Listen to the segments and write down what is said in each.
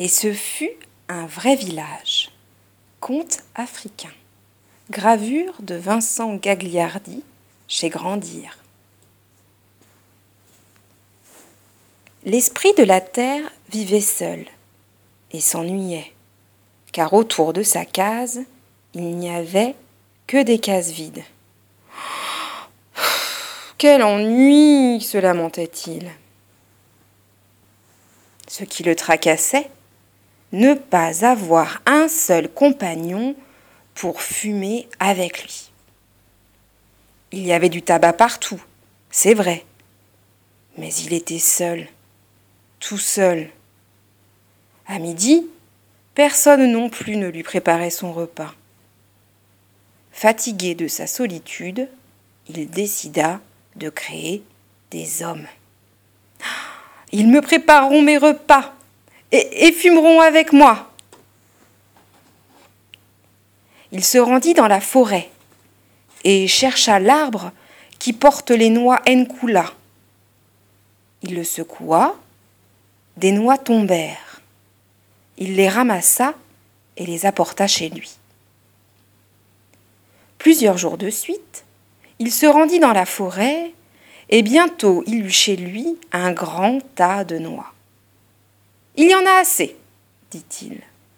Et ce fut un vrai village. Conte africain. Gravure de Vincent Gagliardi chez Grandir. L'esprit de la terre vivait seul et s'ennuyait, car autour de sa case, il n'y avait que des cases vides. Quel ennui, se lamentait-il. Ce qui le tracassait, ne pas avoir un seul compagnon pour fumer avec lui. Il y avait du tabac partout, c'est vrai, mais il était seul, tout seul. À midi, personne non plus ne lui préparait son repas. Fatigué de sa solitude, il décida de créer des hommes. Ils me prépareront mes repas et fumeront avec moi. Il se rendit dans la forêt et chercha l'arbre qui porte les noix Nkula. Il le secoua, des noix tombèrent. Il les ramassa et les apporta chez lui. Plusieurs jours de suite, il se rendit dans la forêt et bientôt il eut chez lui un grand tas de noix. « Il y en a assez, dit-il. »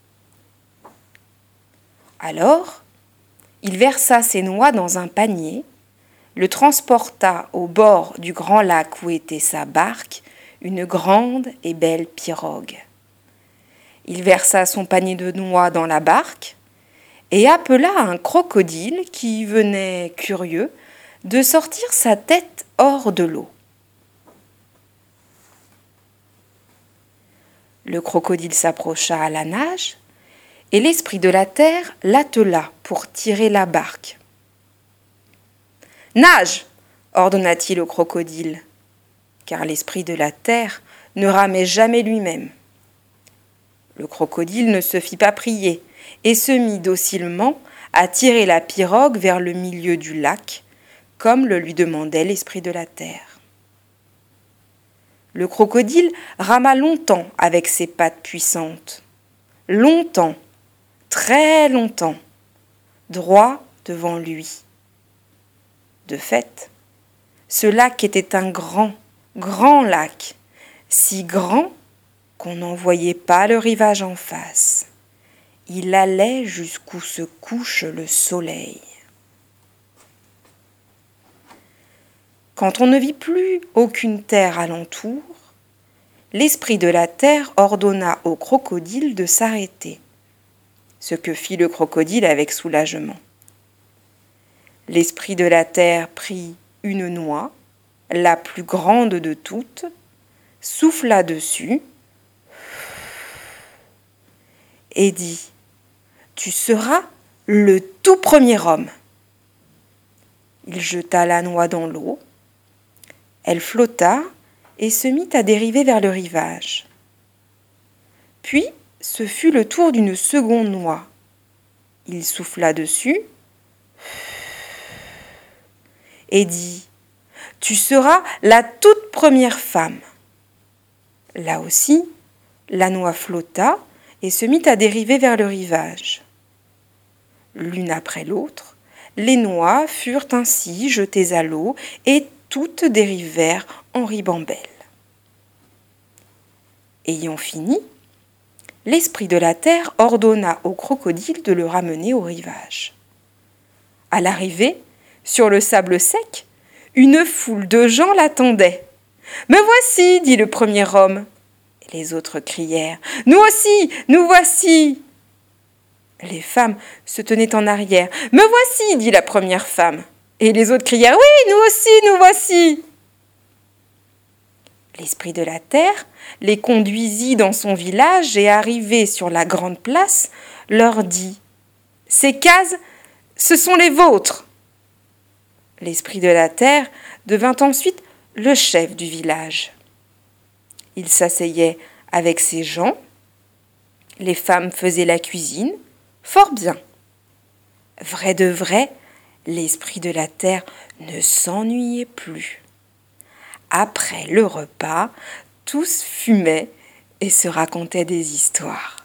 Alors, il versa ses noix dans un panier, le transporta au bord du grand lac où était sa barque, une grande et belle pirogue. Il versa son panier de noix dans la barque et appela un crocodile qui venait, curieux, de sortir sa tête hors de l'eau. Le crocodile s'approcha à la nage et l'esprit de la terre l'attela pour tirer la barque. « Nage !» ordonna-t-il au crocodile, car l'esprit de la terre ne ramait jamais lui-même. Le crocodile ne se fit pas prier et se mit docilement à tirer la pirogue vers le milieu du lac, comme le lui demandait l'esprit de la terre. Le crocodile rama longtemps avec ses pattes puissantes. Longtemps, très longtemps, droit devant lui. De fait, ce lac était un grand, grand lac, si grand qu'on n'en voyait pas le rivage en face. Il allait jusqu'où se couche le soleil. Quand on ne vit plus aucune terre alentour, l'esprit de la terre ordonna au crocodile de s'arrêter, ce que fit le crocodile avec soulagement. L'esprit de la terre prit une noix, la plus grande de toutes, souffla dessus et dit « Tu seras le tout premier homme ». Il jeta la noix dans l'eau. Elle flotta et se mit à dériver vers le rivage. Puis, ce fut le tour d'une seconde noix. Il souffla dessus et dit « Tu seras la toute première femme ». Là aussi, la noix flotta et se mit à dériver vers le rivage. L'une après l'autre, les noix furent ainsi jetées à l'eau et toutes dérivèrent en ribambelle. Ayant fini, l'esprit de la terre ordonna au crocodile de le ramener au rivage. À l'arrivée, sur le sable sec, une foule de gens l'attendait. « Me voici !» dit le premier homme. Et les autres crièrent « Nous aussi, nous voici !» Les femmes se tenaient en arrière. « Me voici !» dit la première femme. Et les autres crièrent « Oui, nous aussi, nous voici !» L'esprit de la terre les conduisit dans son village et arrivé sur la grande place, leur dit « Ces cases, ce sont les vôtres !» L'esprit de la terre devint ensuite le chef du village. Il s'asseyait avec ses gens. Les femmes faisaient la cuisine, fort bien. Vrai de vrai, l'esprit de la terre ne s'ennuyait plus. Après le repas, tous fumaient et se racontaient des histoires.